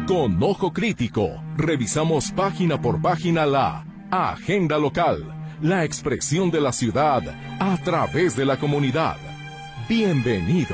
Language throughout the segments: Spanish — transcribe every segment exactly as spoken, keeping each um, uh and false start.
Con ojo crítico, revisamos página por página la agenda local, la expresión de la ciudad a través de la comunidad. Bienvenido.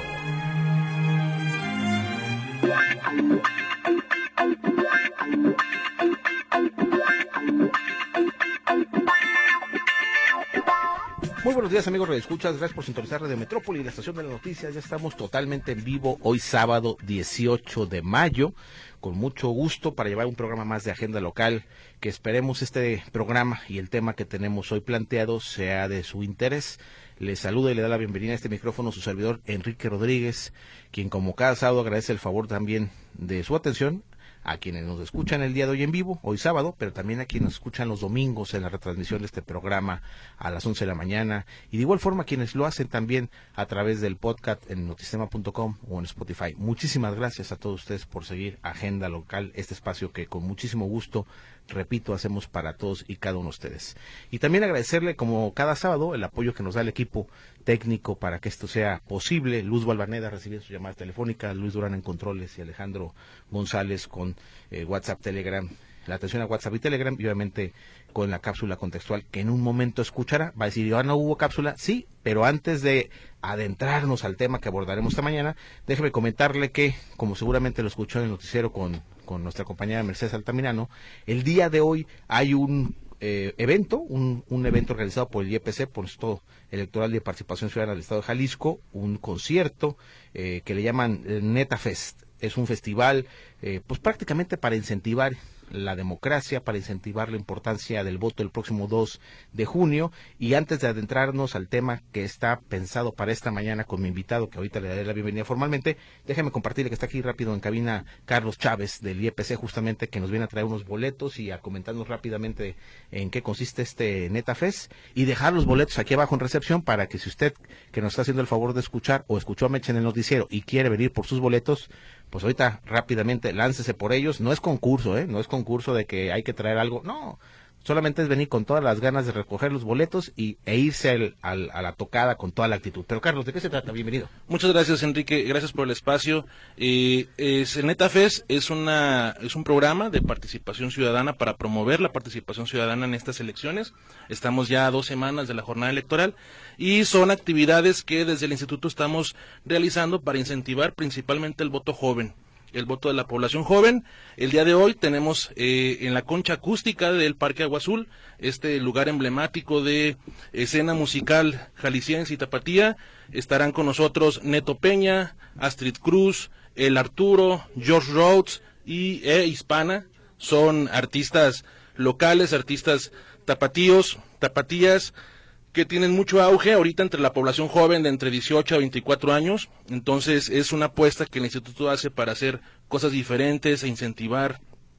Muy buenos días, amigos radioescuchas, gracias por sintonizar Radio Metrópoli, la estación de las noticias. Ya estamos totalmente en vivo hoy sábado dieciocho de mayo, con mucho gusto para llevar un programa más de agenda local, que esperemos este programa y el tema que tenemos hoy planteado sea de su interés. Les saluda y le da la bienvenida a este micrófono su servidor Enrique Rodríguez, quien como cada sábado agradece el favor también de su atención a quienes nos escuchan el día de hoy en vivo, hoy sábado, pero también a quienes nos escuchan los domingos en la retransmisión de este programa a las once de la mañana, y de igual forma quienes lo hacen también a través del podcast en notisistema punto com o en Spotify. Muchísimas gracias a todos ustedes por seguir Agenda Local, este espacio que con muchísimo gusto, repito, hacemos para todos y cada uno de ustedes. Y también agradecerle, como cada sábado, el apoyo que nos da el equipo técnico para que esto sea posible. Luz Balvaneda recibiendo su llamada telefónica, Luis Durán en controles y Alejandro González con eh, WhatsApp, Telegram, la atención a WhatsApp y Telegram, y obviamente con la cápsula contextual que en un momento escuchará. Va a decir, ¿ya no hubo cápsula? Sí, pero antes de adentrarnos al tema que abordaremos esta mañana, déjeme comentarle que, como seguramente lo escuchó en el noticiero con, con nuestra compañera Mercedes Altamirano, el día de hoy hay un eh, evento, un, un evento organizado por el I E P C, por el Instituto Electoral de Participación Ciudadana del Estado de Jalisco, un concierto eh, que le llaman eh, Neta Fest. Es un festival, eh, pues prácticamente para incentivar la democracia, para incentivar la importancia del voto el próximo dos de junio. Y antes de adentrarnos al tema que está pensado para esta mañana con mi invitado, que ahorita le daré la bienvenida formalmente, déjeme compartirle que está aquí rápido en cabina Carlos Chávez del I E P C, justamente, que nos viene a traer unos boletos y a comentarnos rápidamente en qué consiste este Neta Fest, y dejar los boletos aquí abajo en recepción para que si usted, que nos está haciendo el favor de escuchar o escuchó a Meche en el noticiero y quiere venir por sus boletos, pues ahorita rápidamente láncese por ellos. No es concurso, ¿eh? No es concurso de que hay que traer algo, no, solamente es venir con todas las ganas de recoger los boletos y, e irse al, al, a la tocada con toda la actitud. Pero Carlos, ¿de qué se trata? Bienvenido. Muchas gracias, Enrique, gracias por el espacio. Eh, es, el Neta Fest es, una, es un programa de participación ciudadana para promover la participación ciudadana en estas elecciones. Estamos ya a dos semanas de la jornada electoral y son actividades que desde el instituto estamos realizando para incentivar principalmente el voto joven, el voto de la población joven. El día de hoy tenemos eh, en la concha acústica del Parque Agua Azul, este lugar emblemático de escena musical jalisciense y tapatía, estarán con nosotros Neto Peña, Astrid Cruz, El Arturo, George Rhodes y e Hispana. Son artistas locales, artistas tapatíos, tapatías, que tienen mucho auge ahorita entre la población joven de entre dieciocho a veinticuatro años. Entonces es una apuesta que el instituto hace para hacer cosas diferentes e incentivar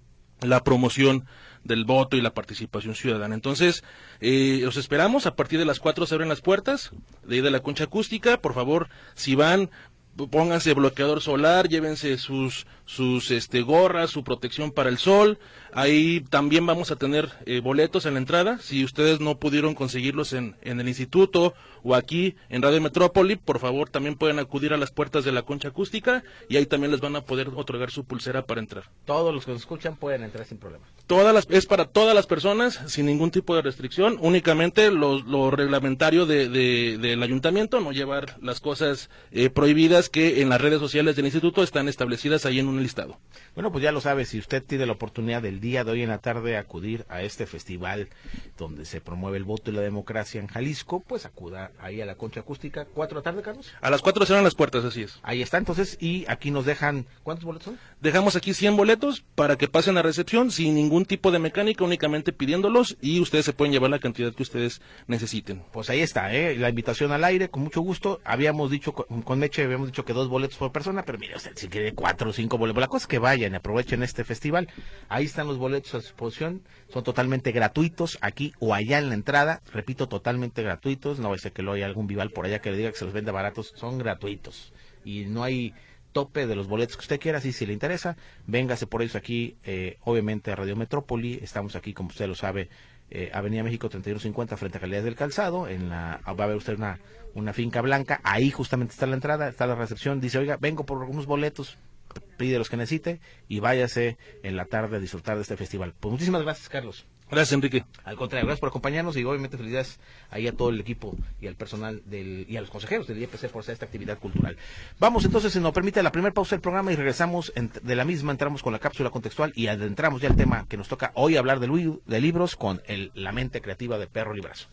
la promoción del voto y la participación ciudadana. Entonces eh, los esperamos, a partir de las cuatro se abren las puertas de ahí de la concha acústica. Por favor, si van, pónganse bloqueador solar, llévense sus sus este gorras, su protección para el sol. Ahí también vamos a tener eh, boletos en la entrada. Si ustedes no pudieron conseguirlos en, en el instituto o aquí en Radio Metrópoli, por favor también pueden acudir a las puertas de la concha acústica y ahí también les van a poder otorgar su pulsera para entrar. Todos los que nos escuchan pueden entrar sin problema. Todas las, es para todas las personas, sin ningún tipo de restricción, únicamente lo, lo reglamentario de, de, del ayuntamiento, no llevar las cosas eh, prohibidas que en las redes sociales del instituto están establecidas ahí en un listado. Bueno, pues ya lo sabe, si usted tiene la oportunidad del día de hoy en la tarde acudir a este festival donde se promueve el voto y la democracia en Jalisco, pues acuda ahí a la concha acústica. ¿Cuatro de la tarde, Carlos? A las cuatro cierran las puertas, así es. Ahí está, entonces, y aquí nos dejan, ¿cuántos boletos son? Dejamos aquí cien boletos para que pasen a recepción sin ningún tipo de mecánica, únicamente pidiéndolos, y ustedes se pueden llevar la cantidad que ustedes necesiten. Pues ahí está, ¿eh? La invitación al aire, con mucho gusto. Habíamos dicho, con, con Meche, habíamos dicho que dos boletos por persona, pero mire usted, si quiere cuatro o cinco boletos, la cosa es que vayan y aprovechen este festival. Ahí están los boletos a su disposición, son totalmente gratuitos, aquí o allá en la entrada, repito, totalmente gratuitos. No va a ser que lo haya algún vival por allá que le diga que se los venda baratos, son gratuitos. Y no hay tope de los boletos que usted quiera. Así, si le interesa, véngase por eso aquí, eh, obviamente a Radio Metrópoli. Estamos aquí, como usted lo sabe, eh, Avenida México treinta y uno cincuenta, frente a Calidad del Calzado. En la, va a ver usted una, una finca blanca, ahí justamente está la entrada, está la recepción. Dice, oiga, vengo por algunos boletos, pide los que necesite y váyase en la tarde a disfrutar de este festival. Pues muchísimas gracias, Carlos. Gracias, Enrique. Al contrario, gracias por acompañarnos y obviamente felicidades ahí a todo el equipo y al personal del y a los consejeros del I E P C por hacer esta actividad cultural. Vamos entonces, si nos permite, la primera pausa del programa y regresamos en, de la misma, entramos con la cápsula contextual y adentramos ya el tema que nos toca hoy hablar de, de libros con el, la mente creativa de Perro Librazo.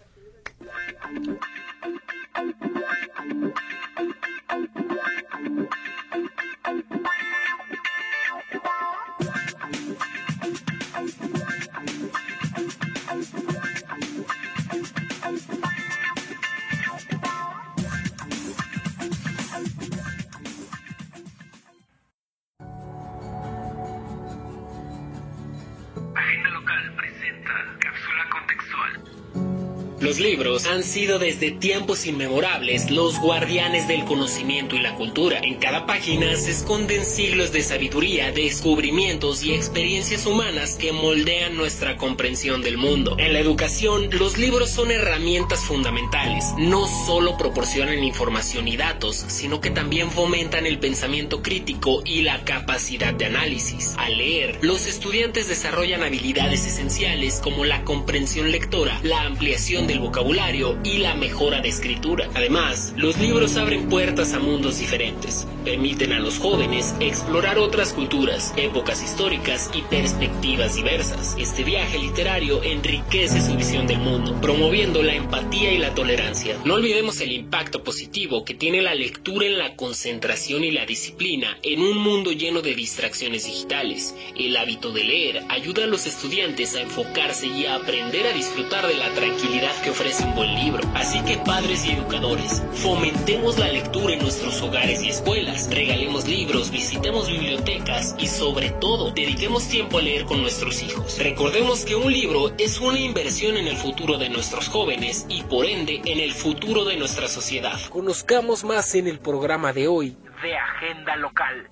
Agenda Local presenta Cápsula Contextual. Los libros han sido desde tiempos inmemorables los guardianes del conocimiento y la cultura. En cada página se esconden siglos de sabiduría, descubrimientos y experiencias humanas que moldean nuestra comprensión del mundo. En la educación, los libros son herramientas fundamentales. No solo proporcionan información y datos, sino que también fomentan el pensamiento crítico y la capacidad de análisis. Al leer, los estudiantes desarrollan habilidades esenciales como la comprensión lectora, la ampliación de del vocabulario y la mejora de escritura. Además, los libros abren puertas a mundos diferentes, permiten a los jóvenes explorar otras culturas, épocas históricas y perspectivas diversas. Este viaje literario enriquece su visión del mundo, promoviendo la empatía y la tolerancia. No olvidemos el impacto positivo que tiene la lectura en la concentración y la disciplina en un mundo lleno de distracciones digitales. El hábito de leer ayuda a los estudiantes a enfocarse y a aprender a disfrutar de la tranquilidad que ofrece un buen libro. Así que padres y educadores, fomentemos la lectura en nuestros hogares y escuelas, regalemos libros, visitemos bibliotecas y sobre todo, dediquemos tiempo a leer con nuestros hijos. Recordemos que un libro es una inversión en el futuro de nuestros jóvenes y por ende en el futuro de nuestra sociedad. Conozcamos más en el programa de hoy de Agenda Local.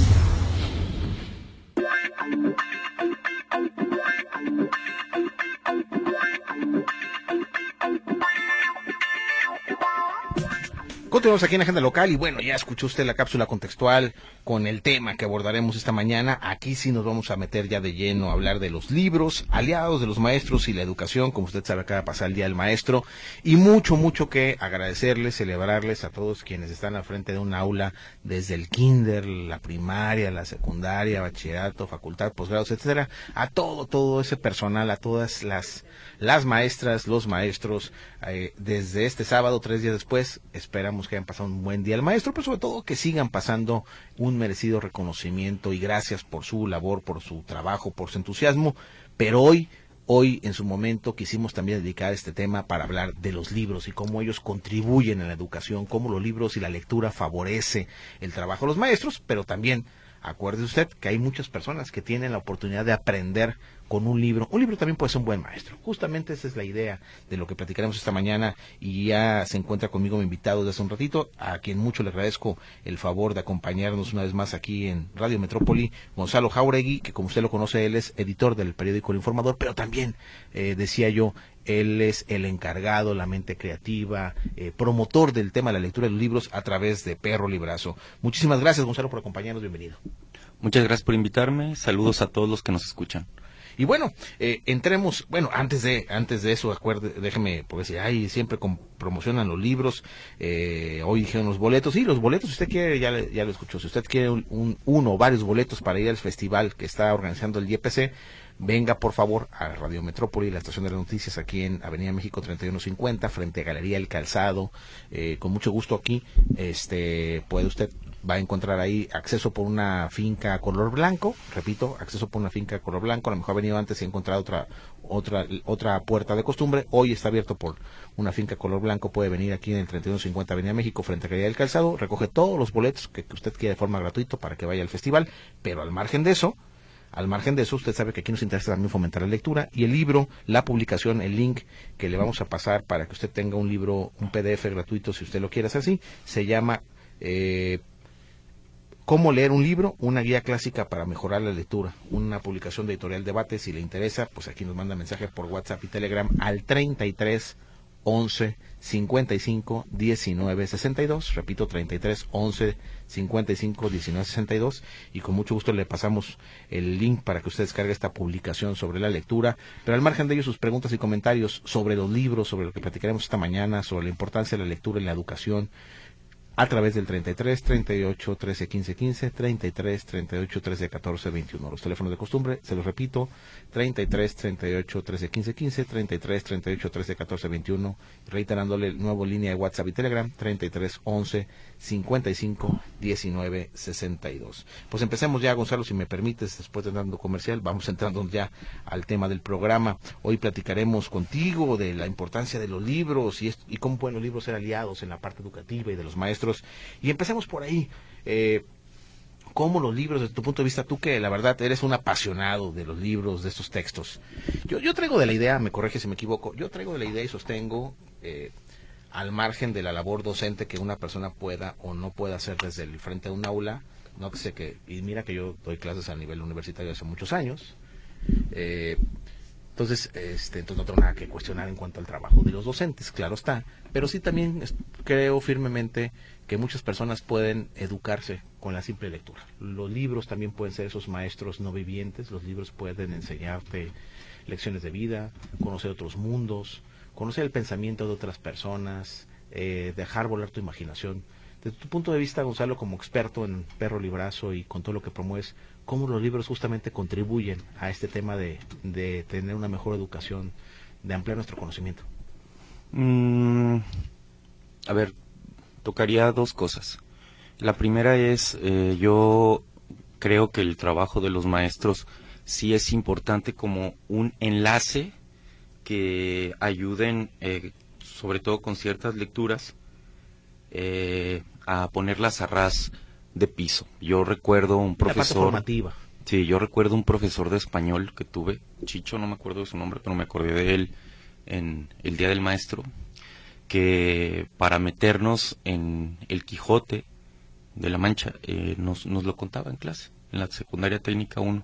Continuamos aquí en Agenda Local y bueno, ya escuchó usted la cápsula contextual con el tema que abordaremos esta mañana. Aquí sí nos vamos a meter ya de lleno a hablar de los libros, aliados de los maestros y la educación. Como usted sabe, acaba de pasar el Día del Maestro y mucho, mucho que agradecerles, celebrarles a todos quienes están al frente de un aula desde el kinder, la primaria, la secundaria, bachillerato, facultad, posgrados, etcétera, a todo, todo ese personal, a todas las, las maestras, los maestros, eh, desde este sábado, tres días después, esperamos que hayan pasado un buen Día del Maestro, pero sobre todo que sigan pasando un merecido reconocimiento y gracias por su labor, por su trabajo, por su entusiasmo. Pero hoy, hoy en su momento quisimos también dedicar este tema para hablar de los libros y cómo ellos contribuyen en la educación, cómo los libros y la lectura favorece el trabajo de los maestros, pero también acuérdese usted que hay muchas personas que tienen la oportunidad de aprender con un libro. Un libro también puede ser un buen maestro. Justamente esa es la idea de lo que platicaremos esta mañana y ya se encuentra conmigo mi invitado de hace un ratito, a quien mucho le agradezco el favor de acompañarnos una vez más aquí en Radio Metrópoli, Gonzalo Jáuregui, que como usted lo conoce, él es editor del periódico El Informador, pero también, eh, decía yo, él es el encargado, la mente creativa, eh, promotor del tema de la lectura de los libros a través de Perro Librazo. Muchísimas gracias, Gonzalo, por acompañarnos. Bienvenido. Muchas gracias por invitarme. Saludos a todos los que nos escuchan. Y bueno, eh, entremos, bueno, antes de antes de eso, acuerde, déjeme, porque si ay, siempre con, promocionan los libros, eh, hoy dijeron los boletos, sí, los boletos, si usted quiere, ya, ya lo escuchó, si usted quiere un, un, uno o varios boletos para ir al festival que está organizando el I E P C, venga por favor a Radio Metrópoli, la estación de las noticias aquí en Avenida México treinta y uno cincuenta, frente a Galería El Calzado, eh, con mucho gusto aquí, este, puede usted, va a encontrar ahí acceso por una finca color blanco, repito, acceso por una finca color blanco, a lo mejor ha venido antes y ha encontrado otra, otra, otra puerta de costumbre, hoy está abierto por una finca color blanco, puede venir aquí en el treinta y uno cincuenta Avenida México, frente a Galería El Calzado, recoge todos los boletos que, que usted quiera de forma gratuita para que vaya al festival, pero al margen de eso, Al margen de eso, usted sabe que aquí nos interesa también fomentar la lectura y el libro, la publicación, el link que le vamos a pasar para que usted tenga un libro, un P D F gratuito, si usted lo quiere hacer así, se llama eh, ¿Cómo leer un libro? Una guía clásica para mejorar la lectura. Una publicación de Editorial Debate. Si le interesa, pues aquí nos manda mensaje por WhatsApp y Telegram al treinta y tres once cincuenta y cinco diecinueve sesenta y dos, repito, treinta y tres once cincuenta y cinco diecinueve sesenta y dos, y con mucho gusto le pasamos el link para que usted descargue esta publicación sobre la lectura, pero al margen de ello sus preguntas y comentarios sobre los libros, sobre lo que platicaremos esta mañana, sobre la importancia de la lectura en la educación, a través del treinta y tres treinta y ocho trece quince quince, treinta y tres treinta y ocho trece catorce veintiuno. Los teléfonos de costumbre, se los repito, treinta y tres treinta y ocho trece quince quince, treinta y tres treinta y ocho trece catorce veintiuno, reiterándole el nuevo línea de WhatsApp y Telegram, treinta y tres once cincuenta y cinco diecinueve sesenta y dos. Pues empecemos ya, Gonzalo, si me permites, después de dando comercial, vamos entrando ya al tema del programa. Hoy platicaremos contigo de la importancia de los libros y, y cómo pueden los libros ser aliados en la parte educativa y de los maestros. Y empecemos por ahí. Eh, ¿Cómo los libros, desde tu punto de vista, tú que la verdad eres un apasionado de los libros, de estos textos? Yo, yo traigo de la idea, me corrige si me equivoco, yo traigo de la idea y sostengo, eh, al margen de la labor docente que una persona pueda o no pueda hacer desde el frente de un aula, no sé que, y mira que yo doy clases a nivel universitario hace muchos años, eh, Entonces, este, entonces no tengo nada que cuestionar en cuanto al trabajo de los docentes, claro está, pero sí también es, creo firmemente que muchas personas pueden educarse con la simple lectura. Los libros también pueden ser esos maestros no vivientes, los libros pueden enseñarte lecciones de vida, conocer otros mundos, conocer el pensamiento de otras personas, eh, dejar volar tu imaginación. Desde tu punto de vista, Gonzalo, como experto en Perro Librazo y con todo lo que promueves, ¿cómo los libros justamente contribuyen a este tema de, de tener una mejor educación, de ampliar nuestro conocimiento? Mm, a ver, tocaría dos cosas. La primera es, eh, yo creo que el trabajo de los maestros sí es importante como un enlace que ayuden, eh, sobre todo con ciertas lecturas, eh, a ponerlas a ras de piso. Yo recuerdo un profesor... La parte formativa. Sí, yo recuerdo un profesor de español que tuve, Chicho, no me acuerdo de su nombre, pero me acordé de él en el Día del Maestro, que para meternos en el Quijote de la Mancha, eh, nos, nos lo contaba en clase, en la secundaria técnica uno.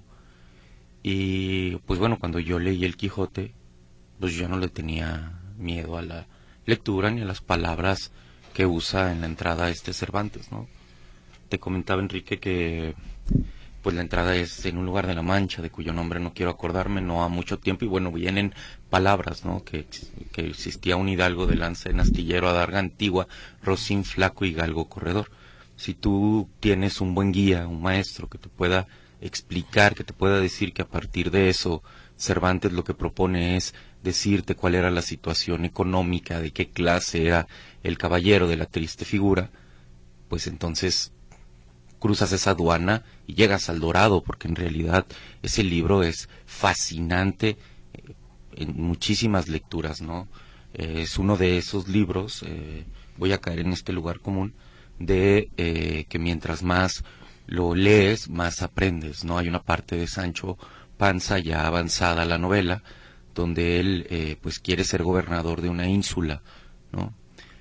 Y pues bueno, cuando yo leí el Quijote, pues yo ya no le tenía miedo a la lectura ni a las palabras que usa en la entrada este Cervantes, ¿no? Te comentaba, Enrique, que pues la entrada es en un lugar de la Mancha, de cuyo nombre no quiero acordarme, no ha mucho tiempo, y bueno, vienen palabras, ¿no? Que, que existía un hidalgo de lanza en astillero, adarga antigua, rocín flaco y galgo corredor. Si tú tienes un buen guía, un maestro que te pueda explicar, que te pueda decir que a partir de eso Cervantes lo que propone es decirte cuál era la situación económica, de qué clase era el caballero de la triste figura, pues entonces cruzas esa aduana y llegas al Dorado, porque en realidad ese libro es fascinante eh, en muchísimas lecturas, ¿no? Eh, es uno de esos libros, eh, voy a caer en este lugar común, de eh, que mientras más lo lees, más aprendes, ¿no? Hay una parte de Sancho Panza ya avanzada la novela, donde él eh, pues quiere ser gobernador de una ínsula, ¿no?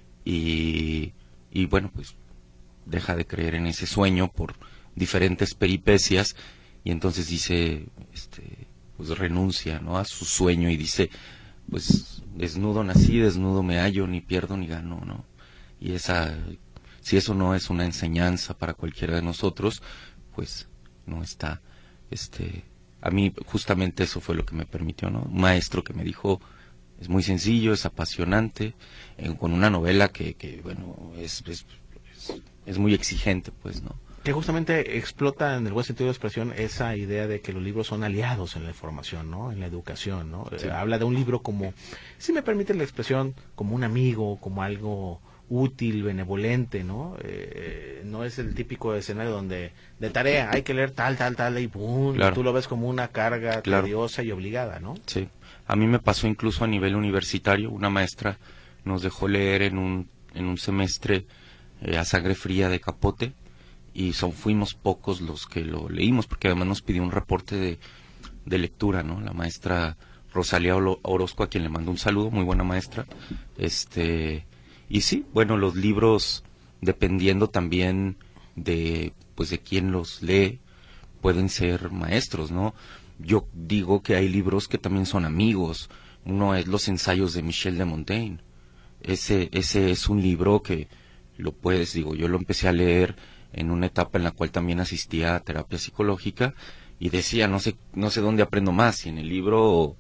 Y, y bueno, pues deja de creer en ese sueño por diferentes peripecias, y entonces dice, este, pues renuncia, ¿no?, a su sueño, y dice, pues desnudo nací, desnudo me hallo, ni pierdo ni gano, ¿no? Y esa, si eso no es una enseñanza para cualquiera de nosotros, pues no está, este, a mí justamente eso fue lo que me permitió, ¿no? Un maestro que me dijo, es muy sencillo, es apasionante, eh, con una novela que, que bueno, es, es, es, es muy exigente, pues, ¿no? Que justamente explota en el buen sentido de expresión esa idea de que los libros son aliados en la información, ¿no? En la educación, ¿no? Sí. Eh, habla de un libro como, si me permite la expresión, como un amigo, como algo útil, benevolente, ¿no? Eh, no es el típico escenario donde de tarea hay que leer tal, tal, tal y pum, claro. Tú lo ves como una carga claro. tediosa y obligada, ¿no? Sí. A mí me pasó incluso a nivel universitario. Una maestra nos dejó leer en un en un semestre eh, A Sangre Fría de Capote, y son fuimos pocos los que lo leímos, porque además nos pidió un reporte de, de lectura, ¿no? La maestra Rosalía Orozco, a quien le mando un saludo, muy buena maestra. Este, y sí, bueno, los libros, dependiendo también de pues de quién los lee, pueden ser maestros, ¿no? Yo digo que hay libros que también son amigos. Uno es Los ensayos de Michel de Montaigne, ese, ese es un libro que lo puedes, digo, yo lo empecé a leer en una etapa en la cual también asistía a terapia psicológica y decía, no sé, no sé dónde aprendo más, si en el libro o,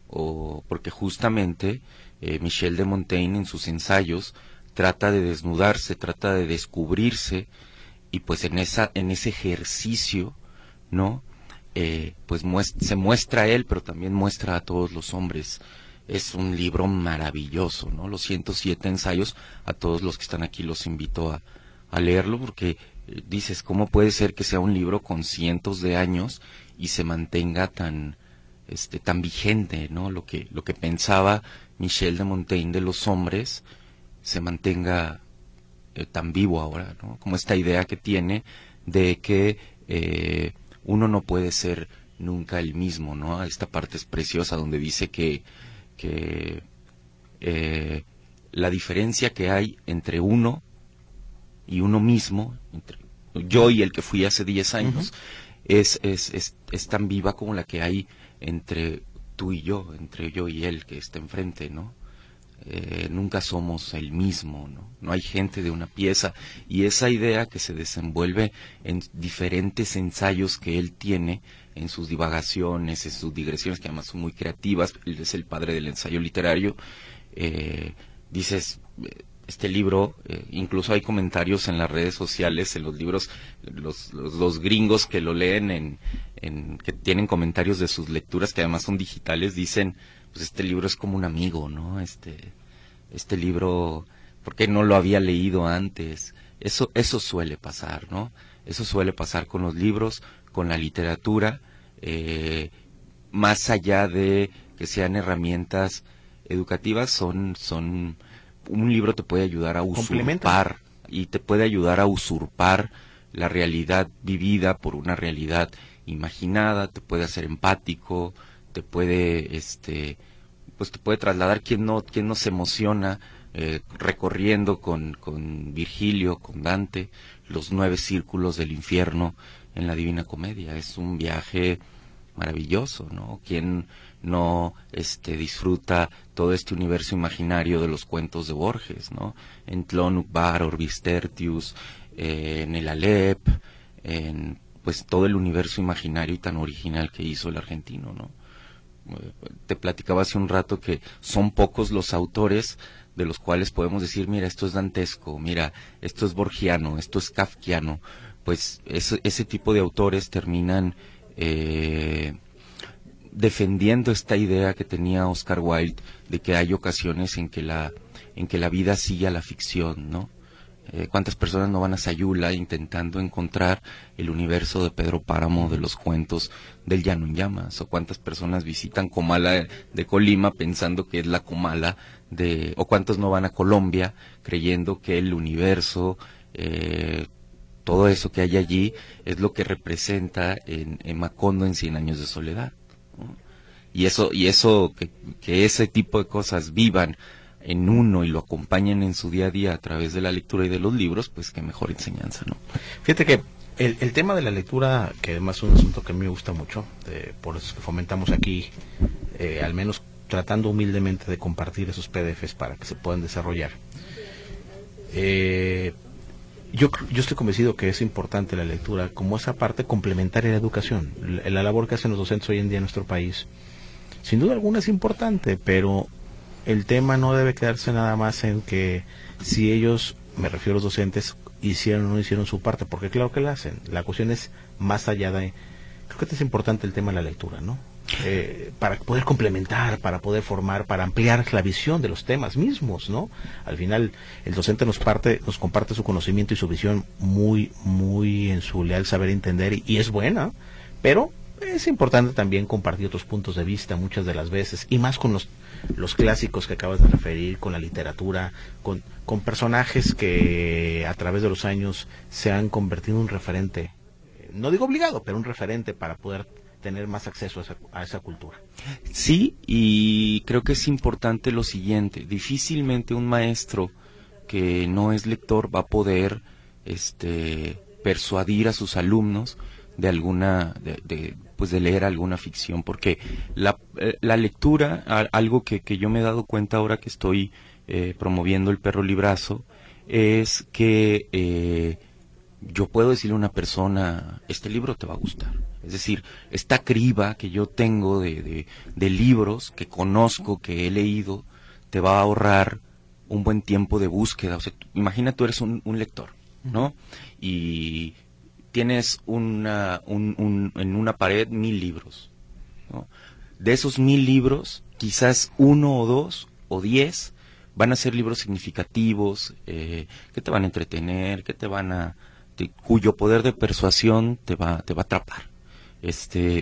o porque justamente eh, Michel de Montaigne en sus ensayos trata de desnudarse, trata de descubrirse, y pues en esa, en ese ejercicio, ¿no? Eh, pues muest- se muestra a él, pero también muestra a todos los hombres. Es un libro maravilloso, ¿no? Los ciento siete ensayos, a todos los que están aquí los invito a, a leerlo, porque eh, dices, ¿cómo puede ser que sea un libro con cientos de años y se mantenga tan, este, tan vigente, ¿no? Lo que, lo que pensaba Michel de Montaigne de los hombres se mantenga eh, tan vivo ahora, ¿no? Como esta idea que tiene de que eh, uno no puede ser nunca el mismo, ¿no? Esta parte es preciosa donde dice que que eh, la diferencia que hay entre uno y uno mismo, entre yo y el que fui hace diez años, uh-huh. es, es, es, es tan viva como la que hay entre tú y yo, entre yo y él que está enfrente, ¿no? Eh, nunca somos el mismo, ¿no? No hay gente de una pieza, y esa idea que se desenvuelve en diferentes ensayos que él tiene, en sus divagaciones, en sus digresiones, que además son muy creativas, él es el padre del ensayo literario, eh, dices, este libro, eh, incluso hay comentarios en las redes sociales, en los libros, los, los, los gringos que lo leen, en, en que tienen comentarios de sus lecturas, que además son digitales, dicen, pues este libro es como un amigo, ¿no? Este, este libro, ¿por qué no lo había leído antes? Eso, eso suele pasar, ¿no? Eso suele pasar con los libros, con la literatura, eh, más allá de que sean herramientas educativas, son, son, un libro te puede ayudar a usurpar, y te puede ayudar a usurpar la realidad vivida por una realidad imaginada, te puede hacer empático, te puede, este, pues te puede trasladar. Quien no, quien no se emociona eh, recorriendo con, con Virgilio, con Dante, los nueve círculos del infierno en la Divina Comedia. Es un viaje maravilloso, ¿no? Quien no este disfruta todo este universo imaginario de los cuentos de Borges, ¿no? En Tlön-Uqbar, Orbis Tertius, eh, en el Alep, en pues todo el universo imaginario y tan original que hizo el argentino, ¿no? Te platicaba hace un rato que son pocos los autores de los cuales podemos decir, mira, esto es dantesco, mira, esto es borgiano, esto es kafkiano. Pues ese, ese tipo de autores terminan eh, defendiendo esta idea que tenía Oscar Wilde de que hay ocasiones en que la en que la vida sigue a la ficción, ¿no? Eh, ¿Cuántas personas no van a Sayula intentando encontrar el universo de Pedro Páramo de los cuentos del Llano en Llamas? ¿O cuántas personas visitan Comala de Colima pensando que es la Comala de... o cuántos no van a Colombia creyendo que el universo, eh, todo eso que hay allí, es lo que representa en, en Macondo en Cien Años de Soledad, ¿no? Y eso, y eso que, que ese tipo de cosas vivan en uno y lo acompañan en su día a día a través de la lectura y de los libros, pues qué mejor enseñanza, ¿no? Fíjate que el, el tema de la lectura, que además es un asunto que a mí me gusta mucho, eh, por eso que fomentamos aquí, eh, al menos tratando humildemente de compartir esos P D Fs para que se puedan desarrollar. Eh, yo, yo estoy convencido que es importante la lectura como esa parte complementaria de la educación. La, la labor que hacen los docentes hoy en día en nuestro país, sin duda alguna es importante, pero el tema no debe quedarse nada más en que si ellos, me refiero a los docentes, hicieron o no hicieron su parte, porque claro que la hacen. La cuestión es más allá de... Creo que es importante el tema de la lectura, ¿no? Eh, para poder complementar, para poder formar, para ampliar la visión de los temas mismos, ¿no? Al final, el docente nos parte, nos comparte su conocimiento y su visión muy, muy en su leal saber entender, y, y es buena, pero es importante también compartir otros puntos de vista muchas de las veces, y más con los los clásicos que acabas de referir, con la literatura, con, con personajes que a través de los años se han convertido en un referente, no digo obligado, pero un referente para poder tener más acceso a esa, a esa cultura. Sí, y creo que es importante lo siguiente: difícilmente un maestro que no es lector va a poder este persuadir a sus alumnos de alguna de, de pues de leer alguna ficción, porque la, la lectura, algo que, que yo me he dado cuenta ahora que estoy eh, promoviendo el perro librazo, es que eh, yo puedo decirle a una persona, este libro te va a gustar. Es decir, esta criba que yo tengo de, de, de libros que conozco, que he leído, te va a ahorrar un buen tiempo de búsqueda. O sea, tú, imagina, tú eres un, un lector, ¿no? Y tienes una, un, un, en una pared mil libros, ¿no? De esos mil libros, quizás uno o dos o diez van a ser libros significativos, eh, que te van a entretener, que te van a, te, cuyo poder de persuasión te va, te va a atrapar. Este,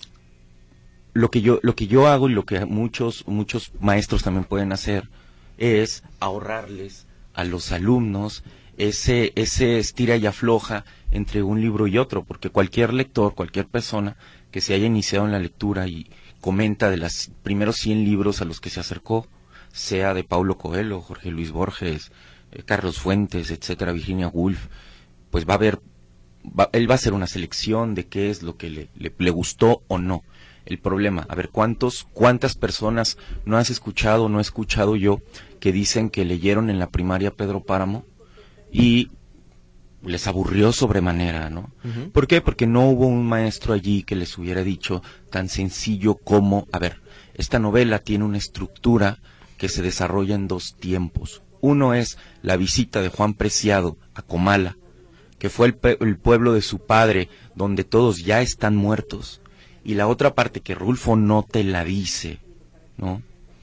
lo que yo, lo que yo hago y lo que muchos, muchos maestros también pueden hacer es ahorrarles a los alumnos ese, ese estira y afloja entre un libro y otro, porque cualquier lector, cualquier persona que se haya iniciado en la lectura y comenta de los primeros cien libros a los que se acercó, sea de Paulo Coelho, Jorge Luis Borges, eh, Carlos Fuentes, etcétera, Virginia Woolf, pues va a ver, va, él va a hacer una selección de qué es lo que le, le, le gustó o no. El problema, a ver, ¿cuántos, cuántas personas no has escuchado, no he escuchado yo, que dicen que leyeron en la primaria Pedro Páramo y les aburrió sobremanera, ¿no? Uh-huh. ¿Por qué? Porque no hubo un maestro allí que les hubiera dicho tan sencillo como, a ver, esta novela tiene una estructura que se desarrolla en dos tiempos. Uno es la visita de Juan Preciado a Comala, que fue el, pe- el pueblo de su padre, donde todos ya están muertos. Y la otra parte que Rulfo no te la dice, ¿no?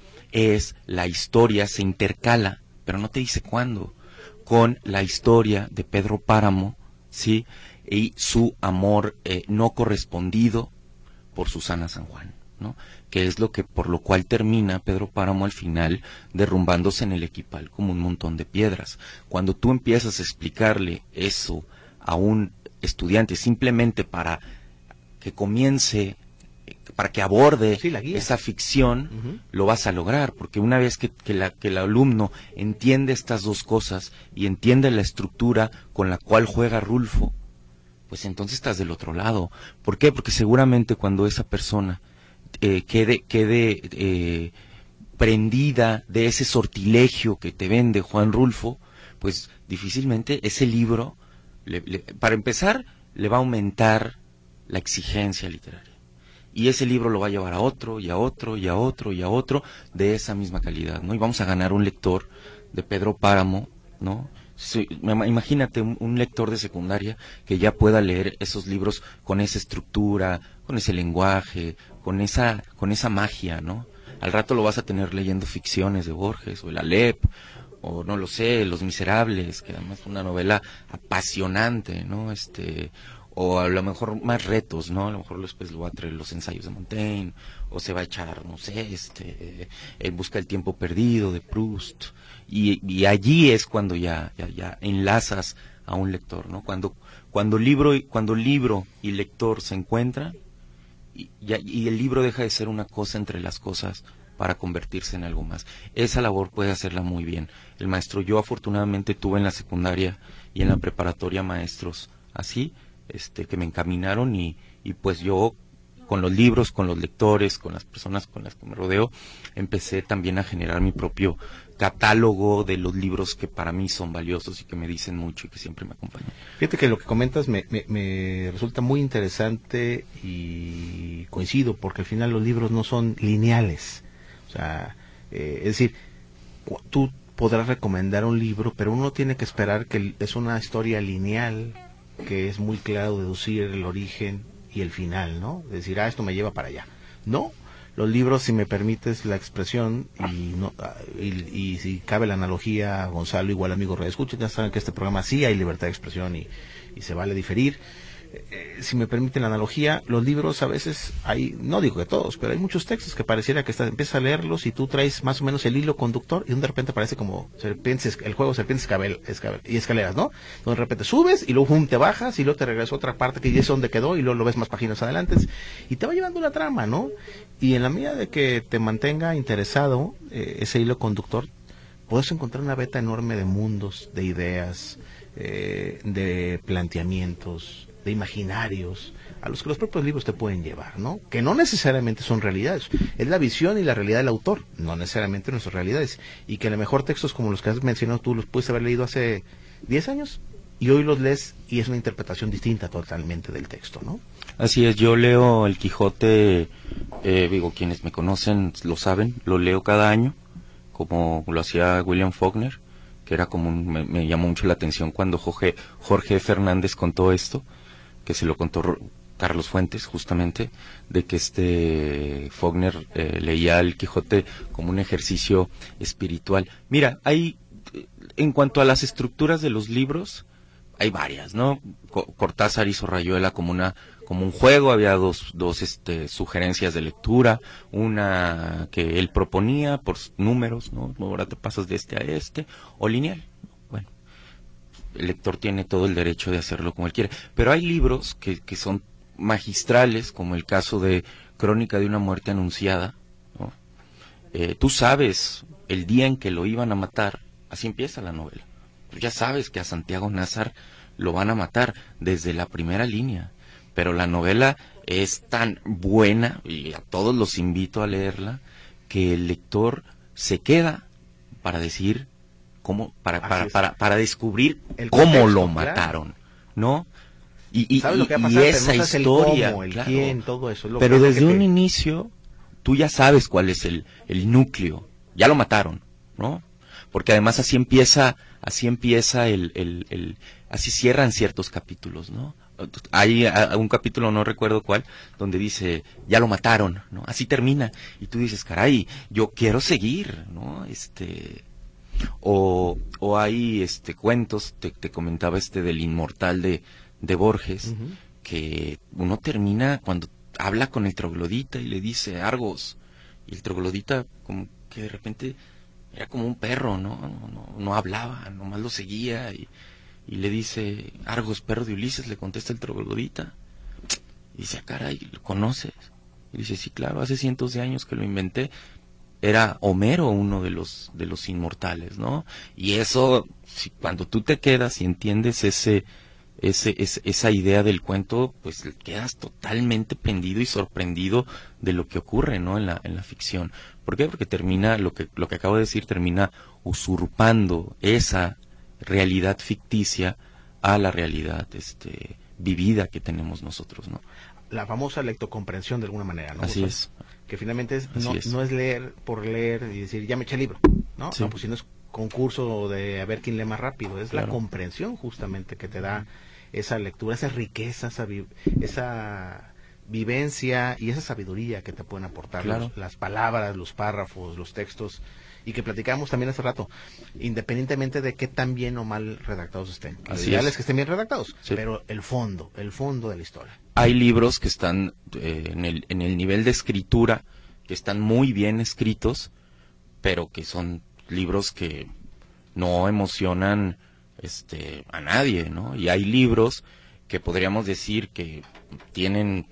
Es la historia, se intercala, pero no te dice cuándo, con la historia de Pedro Páramo, ¿sí? Y su amor eh, no correspondido por Susana San Juan, ¿no? Que es lo que, por lo cual termina Pedro Páramo al final derrumbándose en el Equipal como un montón de piedras. Cuando tú empiezas a explicarle eso a un estudiante simplemente para que comience, para que aborde sí, esa ficción, uh-huh. lo vas a lograr, porque una vez que, que, la, que el alumno entiende estas dos cosas y entiende la estructura con la cual juega Rulfo, pues entonces estás del otro lado. ¿Por qué? Porque seguramente cuando esa persona eh, quede, quede eh, prendida de ese sortilegio que te vende Juan Rulfo, pues difícilmente ese libro, le, le, para empezar, le va a aumentar la exigencia literaria. Y ese libro lo va a llevar a otro, y a otro, y a otro, y a otro, de esa misma calidad, ¿no? Y vamos a ganar un lector de Pedro Páramo, ¿no? Sí, imagínate un, un lector de secundaria que ya pueda leer esos libros con esa estructura, con ese lenguaje, con esa, con esa magia, ¿no? Al rato lo vas a tener leyendo ficciones de Borges, o el Alep, o no lo sé, Los Miserables, que además es una novela apasionante, ¿no? Este... o a lo mejor más retos, ¿no? A lo mejor después lo va a traer Los Ensayos de Montaigne, o se va a echar, no sé, este, En Busca del Tiempo Perdido, de Proust, y, y allí es cuando ya, ya, ya enlazas a un lector, ¿no? Cuando, cuando libro, cuando libro y lector se encuentran, y, y, y el libro deja de ser una cosa entre las cosas para convertirse en algo más. Esa labor puede hacerla muy bien el maestro. Yo afortunadamente tuve en la secundaria y en la preparatoria maestros así, este que me encaminaron y, y pues yo con los libros, con los lectores, con las personas con las que me rodeo, empecé también a generar mi propio catálogo de los libros que para mí son valiosos y que me dicen mucho y que siempre me acompañan. Fíjate que lo que comentas me, me, me resulta muy interesante y coincido, porque al final los libros no son lineales. O sea, eh, es decir, tú podrás recomendar un libro, pero uno tiene que esperar que es una historia lineal, que es muy claro deducir el origen y el final, ¿no? Decir, ah, esto me lleva para allá. No, los libros, si me permites la expresión, y no y, y si cabe la analogía, Gonzalo, igual amigo redescucha, ya saben que este programa sí hay libertad de expresión y, y se vale diferir. Eh, si me permiten la analogía, los libros a veces hay, no digo que todos, pero hay muchos textos que pareciera que estás, empiezas a leerlos y tú traes más o menos el hilo conductor y de repente parece como serpientes, el juego serpientes escabel, escabel, y escaleras, ¿no? Entonces de repente subes y luego um, te bajas y luego te regresas a otra parte que ya es donde quedó y luego lo ves más páginas adelante y te va llevando la trama, ¿no? Y en la medida de que te mantenga interesado eh, ese hilo conductor, puedes encontrar una veta enorme de mundos, de ideas, eh, de planteamientos, de imaginarios, a los que los propios libros te pueden llevar, ¿no? Que no necesariamente son realidades, es la visión y la realidad del autor, no necesariamente nuestras realidades, y que a lo mejor textos como los que has mencionado tú los puedes haber leído hace diez años, y hoy los lees y es una interpretación distinta totalmente del texto, ¿no? Así es, yo leo el Quijote, eh, digo, quienes me conocen lo saben, lo leo cada año, como lo hacía William Faulkner, que era como un, me, me llamó mucho la atención cuando Jorge, Jorge Fernández contó esto, que se lo contó Carlos Fuentes, justamente, de que este Faulkner eh, leía el Quijote como un ejercicio espiritual. Mira, hay, en cuanto a las estructuras de los libros, hay varias, ¿no? Cortázar hizo Rayuela como una como un juego, había dos dos este sugerencias de lectura, una que él proponía por números, ¿no? Ahora te pasas de este a este, o lineal. Bueno, el lector tiene todo el derecho de hacerlo como él quiere, pero hay libros que, que son magistrales, como el caso de Crónica de una muerte anunciada, ¿no? Eh, tú sabes el día en que lo iban a matar, así empieza la novela. Tú ya sabes que a Santiago Nazar lo van a matar desde la primera línea, pero la novela es tan buena, y a todos los invito a leerla, que el lector se queda para decir cómo, para para, para, para descubrir el cómo contexto, lo mataron, claro. ¿No? Y, y, ¿sabes lo que va a y pasar? esa pero no historia, el cómo, el claro, quién, todo eso. Es lo pero que desde que un te... inicio, tú ya sabes cuál es el, el núcleo, ya lo mataron, ¿no? Porque además así empieza, así empieza el, el, el, así cierran ciertos capítulos, ¿no? Hay un capítulo, no recuerdo cuál, donde dice, ya lo mataron, ¿no? Así termina, y tú dices, caray, yo quiero seguir, ¿no? Este, o, o hay, este, cuentos, te, te comentaba este del Inmortal de, de Borges, uh-huh. que uno termina cuando habla con el troglodita y le dice, Argos, y el troglodita como que de repente era como un perro, ¿no? No, no, no hablaba, nomás lo seguía y, y le dice, Argos, perro de Ulises, le contesta el troglodita. Y dice, caray, ¿lo conoces? Y dice, sí, claro, hace cientos de años que lo inventé. Era Homero uno de los de los inmortales, ¿no? Y eso, si, cuando tú te quedas y entiendes ese, ese, ese esa idea del cuento, pues quedas totalmente prendido y sorprendido de lo que ocurre, ¿no? En la en la ficción. ¿Por qué? Porque termina, lo que lo que acabo de decir, termina usurpando esa realidad ficticia a la realidad este vivida que tenemos nosotros, ¿no? La famosa lectocomprensión de alguna manera, ¿no? Así o sea, es. Que finalmente es, no, es. no es leer por leer y decir, ya me eché el libro, ¿no? Sí. No, pues si no es concurso de a ver quién lee más rápido, es claro. La comprensión justamente que te da esa lectura, esa riqueza, esa, vi esa vivencia y esa sabiduría que te pueden aportar claro. los, las palabras, los párrafos, los textos, y que platicamos también hace rato, independientemente de qué tan bien o mal redactados estén. Lo ideal es que estén bien redactados, sí. Pero el fondo, el fondo de la historia. Hay libros que están eh, en, el, en el nivel de escritura, que están muy bien escritos, pero que son libros que no emocionan este a nadie, ¿no? Y hay libros que podríamos decir que tienen,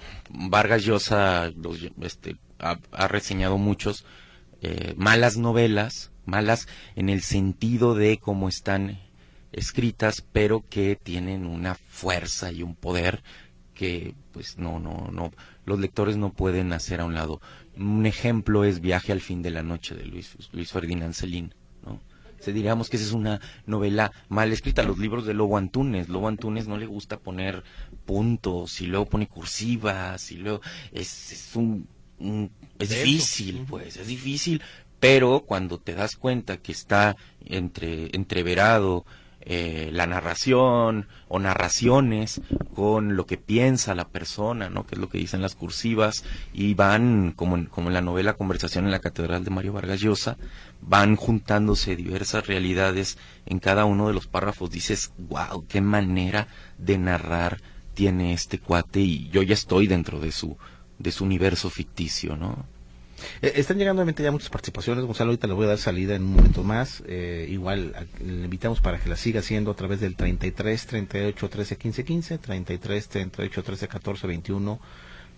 Vargas Llosa los, este, ha, ha reseñado muchos, eh, malas novelas, malas en el sentido de cómo están escritas, pero que tienen una fuerza y un poder que pues no, no, no, los lectores no pueden hacer a un lado. Un ejemplo es Viaje al fin de la noche de Luis, Luis Ferdinand Cellín, ¿no? Se diríamos que esa es una novela mal escrita. Los libros de Lobo Antunes, Lobo Antunes no le gusta poner puntos y luego pone cursivas y luego es, es un, un es difícil, pues, es difícil, pero cuando te das cuenta que está entre entreverado Eh, la narración o narraciones con lo que piensa la persona, ¿no? Que es lo que dicen las cursivas, y van, como en, como en la novela Conversación en la Catedral de Mario Vargas Llosa, van juntándose diversas realidades en cada uno de los párrafos. Dices, wow, qué manera de narrar tiene este cuate, y yo ya estoy dentro de su, de su universo ficticio, ¿no? Eh, están llegando obviamente ya muchas participaciones, Gonzalo, ahorita le voy a dar salida en un momento más, eh, igual a, le invitamos para que la siga haciendo a través del treinta y tres, treinta y ocho, trece, quince, quince, treinta y tres, treinta y ocho, trece, catorce, veintiuno,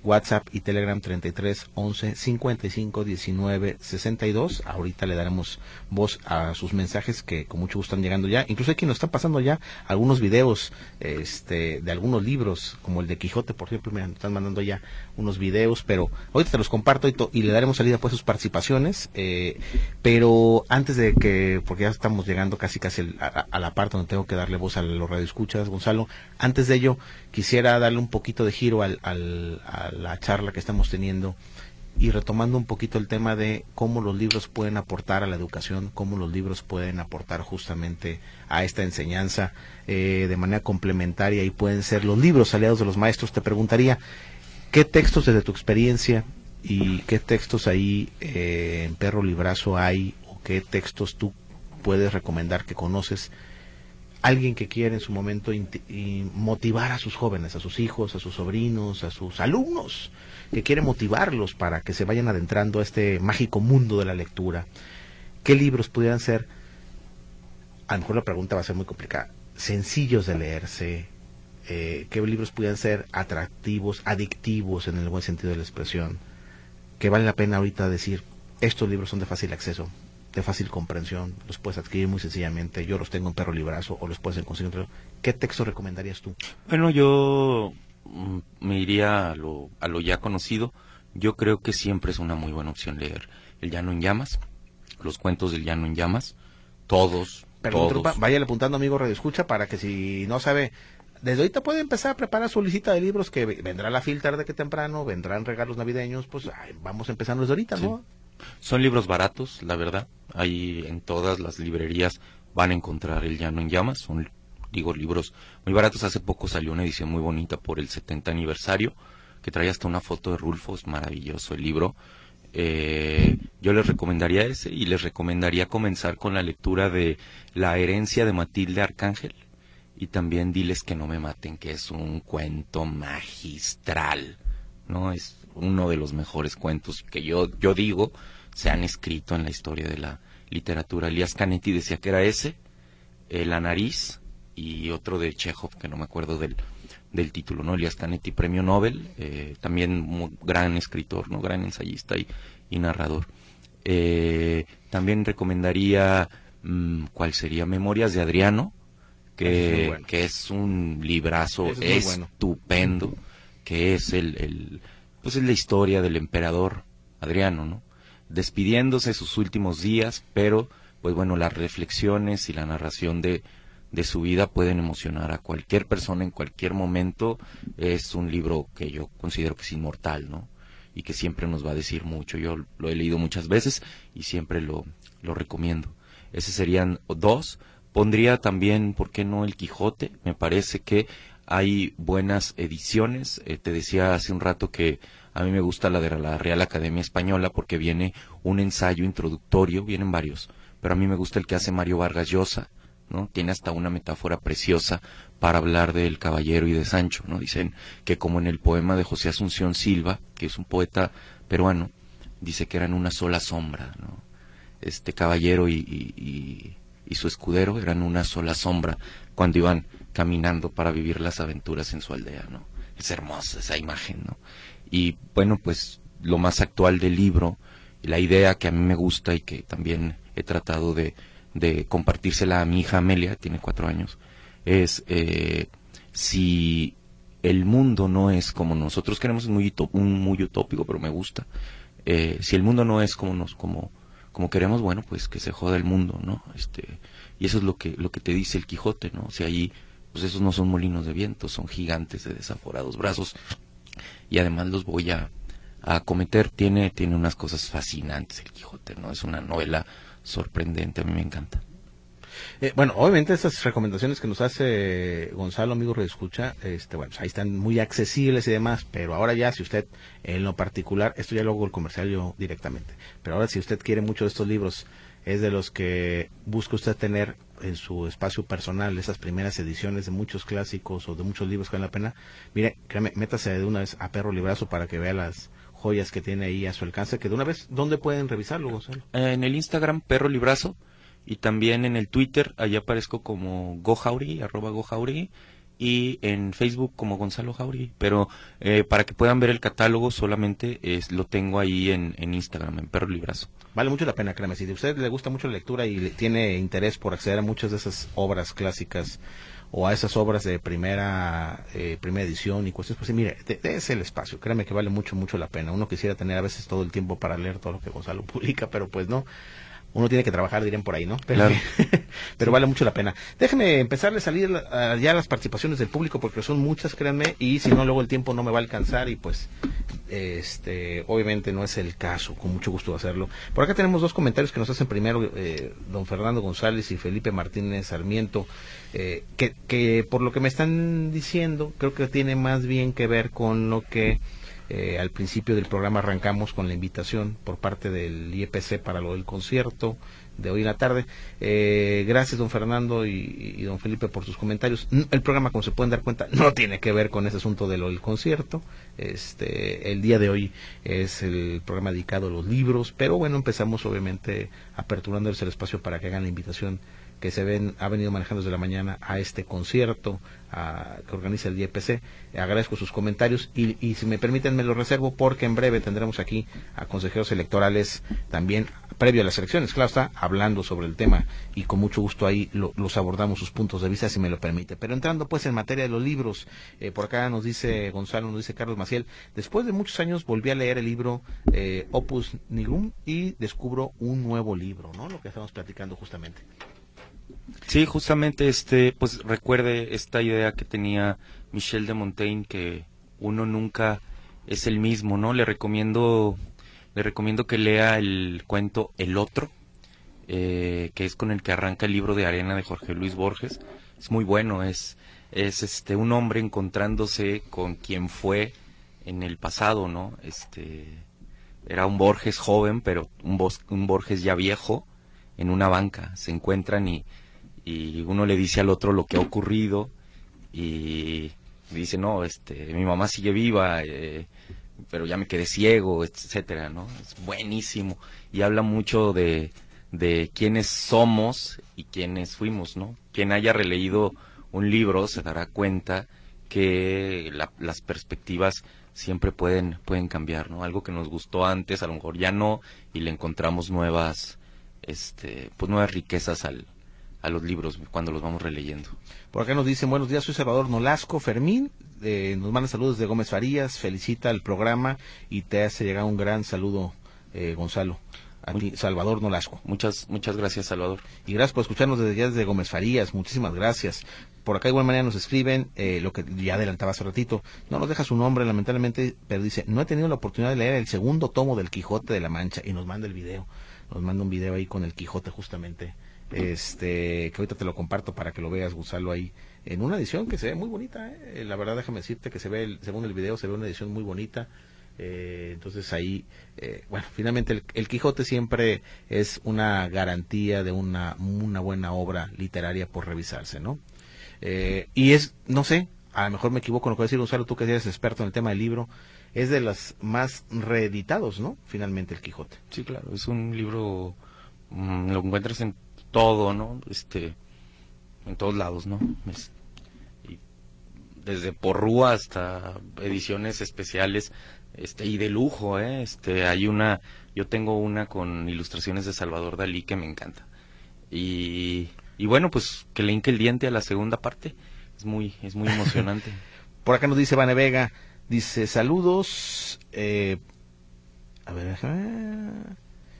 WhatsApp y Telegram treinta y tres once cincuenta y cinco diecinueve sesenta y dos. Ahorita le daremos voz a sus mensajes que con mucho gusto están llegando ya. Incluso aquí nos están pasando ya algunos videos este, de algunos libros, como el de Quijote, por ejemplo. Mira, nos están mandando ya unos videos, pero ahorita te los comparto y, to y le daremos salida pues a sus participaciones. Eh, pero antes de que, porque ya estamos llegando casi casi el, a, a la parte donde tengo que darle voz a los radioescuchas, Gonzalo, antes de ello quisiera darle un poquito de giro al, al, a la charla que estamos teniendo y retomando un poquito el tema de cómo los libros pueden aportar a la educación, cómo los libros pueden aportar justamente a esta enseñanza eh, de manera complementaria, y pueden ser los libros aliados de los maestros. Te preguntaría, ¿qué textos desde tu experiencia y qué textos ahí eh, en Perro Librazo hay, o qué textos tú puedes recomendar que conoces? Alguien que quiere en su momento y motivar a sus jóvenes, a sus hijos, a sus sobrinos, a sus alumnos, que quiere motivarlos para que se vayan adentrando a este mágico mundo de la lectura. ¿Qué libros pudieran ser, a lo mejor la pregunta va a ser muy complicada, sencillos de leerse? Eh, ¿Qué libros pudieran ser atractivos, adictivos en el buen sentido de la expresión? Que vale la pena ahorita decir, estos libros son de fácil acceso, de fácil comprensión, los puedes adquirir muy sencillamente, yo los tengo en Perro Librazo, o los puedes conseguir. ¿Qué texto recomendarías tú? Bueno, yo mm, me iría a lo, a lo ya conocido. Yo creo que siempre es una muy buena opción leer El Llano en Llamas, los cuentos del Llano en Llamas, todos, Pero todos. Váyale apuntando, amigo Radio Escucha, para que si no sabe, desde ahorita puede empezar a preparar su lista de libros, que vendrá la fil tarde que temprano, vendrán regalos navideños, pues ay, vamos empezando desde ahorita, ¿no? Sí. Son libros baratos, la verdad. Ahí en todas las librerías van a encontrar El Llano en Llamas. Son, digo, libros muy baratos. Hace poco salió una edición muy bonita por el setenta aniversario, que trae hasta una foto de Rulfo. Es maravilloso el libro. Eh, yo les recomendaría ese, y les recomendaría comenzar con la lectura de La herencia de Matilde Arcángel, y también Diles que no me maten, que es un cuento magistral, ¿no? Es uno de los mejores cuentos que yo yo digo se han escrito en la historia de la literatura. Elías Canetti decía que era ese, eh, La nariz, y otro de Chekhov que no me acuerdo del del título, ¿no? Elías Canetti, premio Nobel, eh, también muy gran escritor, ¿no? Gran ensayista y, y narrador. Eh, también recomendaría, mmm, ¿cuál sería? Memorias de Adriano, que, es, bueno. que es un librazo es estupendo, bueno. que es el, el pues es la historia del emperador Adriano, ¿no? Despidiéndose sus últimos días, pero pues bueno, las reflexiones y la narración de, de su vida pueden emocionar a cualquier persona en cualquier momento. Es un libro que yo considero que es inmortal, ¿no? Y que siempre nos va a decir mucho. Yo lo he leído muchas veces y siempre lo, lo recomiendo. Esos serían dos. Pondría también, ¿por qué no?, El Quijote. Me parece que hay buenas ediciones. Eh, te decía hace un rato que a mí me gusta la de la Real Academia Española porque viene un ensayo introductorio, vienen varios, pero a mí me gusta el que hace Mario Vargas Llosa, ¿no? Tiene hasta una metáfora preciosa para hablar del caballero y de Sancho, ¿no? Dicen que como en el poema de José Asunción Silva, que es un poeta peruano, dice que eran una sola sombra, ¿no? Este caballero y, y, y, y su escudero eran una sola sombra cuando iban caminando para vivir las aventuras en su aldea, ¿no? Es hermosa esa imagen, ¿no? Y bueno, pues lo más actual del libro, la idea que a mí me gusta y que también he tratado de, de compartírsela a mi hija Amelia, tiene cuatro años, es eh, si el mundo no es como nosotros queremos, es muy, muy utópico, pero me gusta. Eh, si el mundo no es como nos como como queremos, bueno, pues que se joda el mundo, ¿no? Este, y eso es lo que lo que te dice el Quijote, ¿no? O sea, ahí pues esos no son molinos de viento, son gigantes de desaforados brazos, y además los voy a, a cometer. Tiene tiene unas cosas fascinantes el Quijote, ¿no? Es una novela sorprendente, a mí me encanta. Eh, bueno, obviamente estas recomendaciones que nos hace Gonzalo, amigo Redescucha, este, bueno, pues ahí están muy accesibles y demás, pero ahora ya, si usted, en lo particular, esto ya lo hago el comercial yo directamente, pero ahora si usted quiere mucho de estos libros, es de los que busca usted tener en su espacio personal, esas primeras ediciones de muchos clásicos o de muchos libros que valen la pena, mire, créame, métase de una vez a Perro Librazo para que vea las joyas que tiene ahí a su alcance, que de una vez, ¿dónde pueden revisarlo, Gonzalo? Eh, en el Instagram, Perro Librazo, y también en el Twitter, allá aparezco como Gojauri, arroba Gojauri, y en Facebook como Gonzalo Jauregui, pero eh, para que puedan ver el catálogo solamente es, lo tengo ahí en, en Instagram, en Perro Librazo. Vale mucho la pena, créeme, si a usted le gusta mucho la lectura y le tiene interés por acceder a muchas de esas obras clásicas o a esas obras de primera eh, primera edición y cuestiones, pues sí, mire, es el espacio, créeme que vale mucho, mucho la pena. Uno quisiera tener a veces todo el tiempo para leer todo lo que Gonzalo publica, pero pues no. Uno tiene que trabajar, dirían por ahí, ¿no? Pero, claro. pero sí, vale mucho la pena. Déjenme empezarle a salir uh, ya las participaciones del público, porque son muchas, créanme, y si no, luego el tiempo no me va a alcanzar, y pues, este, obviamente no es el caso, con mucho gusto hacerlo. Por acá tenemos dos comentarios que nos hacen primero eh, don Fernando González y Felipe Martínez Sarmiento, eh, que, que por lo que me están diciendo, creo que tiene más bien que ver con lo que Eh, al principio del programa arrancamos con la invitación por parte del I E P C para lo del concierto de hoy en la tarde. Eh, gracias don Fernando y, y don Felipe por sus comentarios. El programa, como se pueden dar cuenta, no tiene que ver con ese asunto de lo del concierto. Este, el día de hoy es el programa dedicado a los libros, pero bueno, empezamos obviamente aperturándoles el espacio para que hagan la invitación que se ven, ha venido manejando desde la mañana a este concierto a, que organiza el I E P C. Agradezco sus comentarios y, y si me permiten me lo reservo porque en breve tendremos aquí a consejeros electorales también previo a las elecciones, claro está, hablando sobre el tema y con mucho gusto ahí lo, los abordamos sus puntos de vista si me lo permite. Pero entrando pues en materia de los libros, eh, por acá nos dice Gonzalo, nos dice Carlos Maciel, después de muchos años volví a leer el libro eh, Opus Nigrum y descubro un nuevo libro, ¿no? Lo que estamos platicando justamente. Sí, justamente este, pues recuerde esta idea que tenía Michel de Montaigne, que uno nunca es el mismo, ¿no? Le recomiendo, le recomiendo que lea el cuento El Otro, eh, que es con el que arranca el libro de Arena de Jorge Luis Borges. Es muy bueno, es, es este un hombre encontrándose con quien fue en el pasado, ¿no? Este, era un Borges joven, pero un, un Borges ya viejo, en una banca. Se encuentran y y uno le dice al otro lo que ha ocurrido y dice, no, este, mi mamá sigue viva, eh, pero ya me quedé ciego, etcétera, ¿no? Es buenísimo y habla mucho de, de quiénes somos y quiénes fuimos, ¿no? Quien haya releído un libro se dará cuenta que la, las perspectivas siempre pueden, pueden cambiar, ¿no? Algo que nos gustó antes, a lo mejor ya no, y le encontramos nuevas, este, pues nuevas riquezas al a los libros cuando los vamos releyendo. Por acá nos dicen, buenos días, soy Salvador Nolasco. Fermín eh, nos manda saludos de Gómez Farías, felicita el programa y te hace llegar un gran saludo, eh, Gonzalo, a Muy, ti, Salvador Nolasco. Muchas muchas gracias, Salvador. Y gracias por escucharnos desde ya desde Gómez Farías, muchísimas gracias. Por acá de igual manera nos escriben, eh, lo que ya adelantaba hace ratito, no nos deja su nombre lamentablemente, pero dice, no he tenido la oportunidad de leer el segundo tomo del Quijote de la Mancha, y nos manda el video, nos manda un video ahí con el Quijote justamente, este que ahorita te lo comparto para que lo veas, Gonzalo, ahí en una edición que se ve muy bonita, ¿eh? La verdad déjame decirte que se ve, el, según el video, se ve una edición muy bonita, eh, entonces ahí, eh, bueno, finalmente el, el Quijote siempre es una garantía de una, una buena obra literaria por revisarse, ¿no? Eh, y es, no sé, a lo mejor me equivoco en lo que va a decir Gonzalo, tú que eres experto en el tema del libro, es de los más reeditados, ¿no? Finalmente el Quijote. Sí, claro, es un libro, mmm, lo encuentras en todo, ¿no? Este, en todos lados, ¿no? Es, y desde Porrúa hasta ediciones especiales, este, y de lujo, ¿eh? Este, hay una, yo tengo una con ilustraciones de Salvador Dalí que me encanta. Y, y bueno, pues que le hinque el diente a la segunda parte, es muy, es muy emocionante. Por acá nos dice Vane Vega, dice, saludos, eh, a ver, déjame...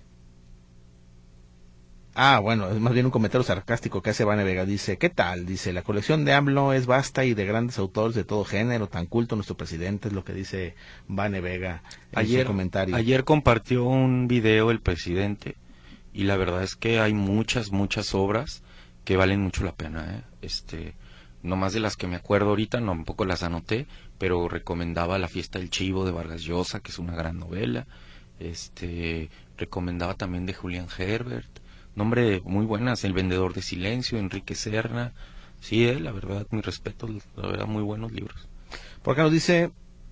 Ah, bueno, es más bien un comentario sarcástico que hace Vane Vega. Dice, ¿qué tal? Dice, la colección de AMLO es vasta y de grandes autores de todo género, tan culto nuestro presidente, es lo que dice Vane Vega en ayer, su comentario. Ayer compartió un video el presidente y la verdad es que hay muchas, muchas obras que valen mucho la pena, ¿eh? Este, no más de las que me acuerdo ahorita, no, un poco las anoté, pero recomendaba La fiesta del chivo de Vargas Llosa, que es una gran novela. Este, recomendaba también de Julián Herbert. Nombre muy buenas, El vendedor de silencio, Enrique Serna. Sí, eh, la verdad, mi respeto, la verdad, muy buenos libros. Por acá nos dice,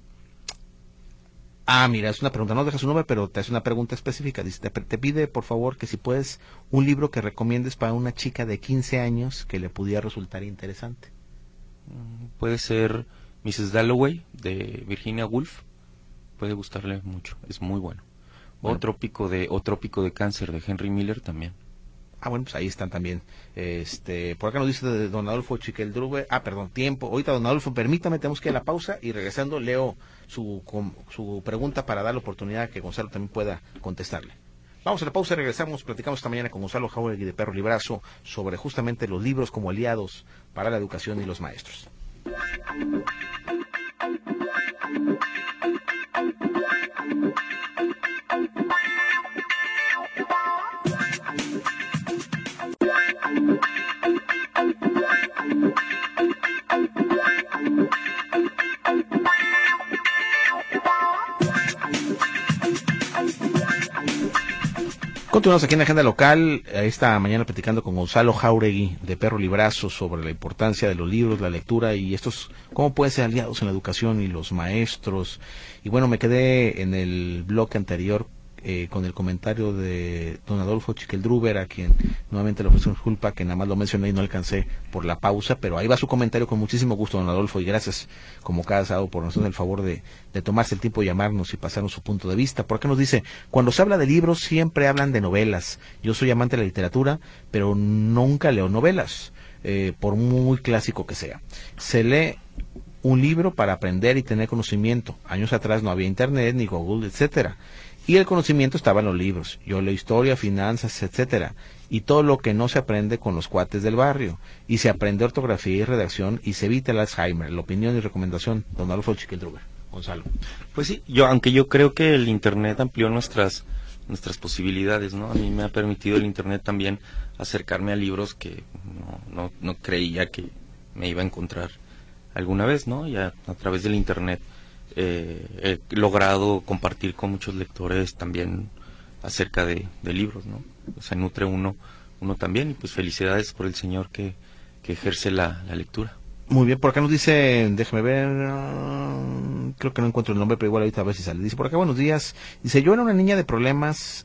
ah, mira, es una pregunta, no deja su nombre, pero te hace una pregunta específica. Dice, te, te pide, por favor, que si puedes, un libro que recomiendes para una chica de quince años que le pudiera resultar interesante. puede ser missus Dalloway, de Virginia Woolf, puede gustarle mucho, es muy bueno. Bueno. O Trópico de, o Trópico de Cáncer, de Henry Miller, también. Ah, bueno, pues ahí están también. Este, por acá nos dice de don Adolfo Chiqueldrube. Ah, perdón, tiempo. Ahorita, don Adolfo, permítame, tenemos que ir a la pausa y regresando leo su, com, su pregunta para dar la oportunidad que Gonzalo también pueda contestarle. Vamos a la pausa y regresamos. Platicamos esta mañana con Gonzalo Jáuregui de Perro Librazo sobre justamente los libros como aliados para la educación y los maestros. Continuamos aquí en la agenda local, esta mañana platicando con Gonzalo Jáuregui de Perro Librazo sobre la importancia de los libros, la lectura y estos, cómo pueden ser aliados en la educación y los maestros. Y bueno, me quedé en el bloque anterior eh, con el comentario de don Adolfo Chiqueldruber, a quien nuevamente le ofrezco disculpa que nada más lo mencioné y no alcancé por la pausa, pero ahí va su comentario con muchísimo gusto, don Adolfo, y gracias como cada sábado por hacernos el favor de, de tomarse el tiempo de llamarnos y pasarnos su punto de vista. Por acá nos dice, cuando se habla de libros siempre hablan de novelas. Yo soy amante de la literatura, pero nunca leo novelas, eh, por muy clásico que sea. Se lee un libro para aprender y tener conocimiento. Años atrás no había internet, ni Google, etcétera. Y el conocimiento estaba en los libros. Yo leo historia, finanzas, etcétera. Y todo lo que no se aprende con los cuates del barrio. Y se aprende ortografía y redacción y se evita el Alzheimer. La opinión y recomendación, don Adolfo Chiqueldruber. Gonzalo. Pues sí, yo, aunque yo creo que el Internet amplió nuestras nuestras posibilidades, ¿no? A mí me ha permitido el Internet también acercarme a libros que no, no, no creía que me iba a encontrar alguna vez, ¿no? Y a, a través del Internet Eh, he logrado compartir con muchos lectores también acerca de, de libros, ¿no? Se nutre uno uno también y pues felicidades por el señor que, que ejerce la, la lectura. Muy bien, por acá nos dice, déjeme ver, uh, creo que no encuentro el nombre, pero igual ahorita a ver si sale. Dice por acá, buenos días, dice, yo era una niña de problemas,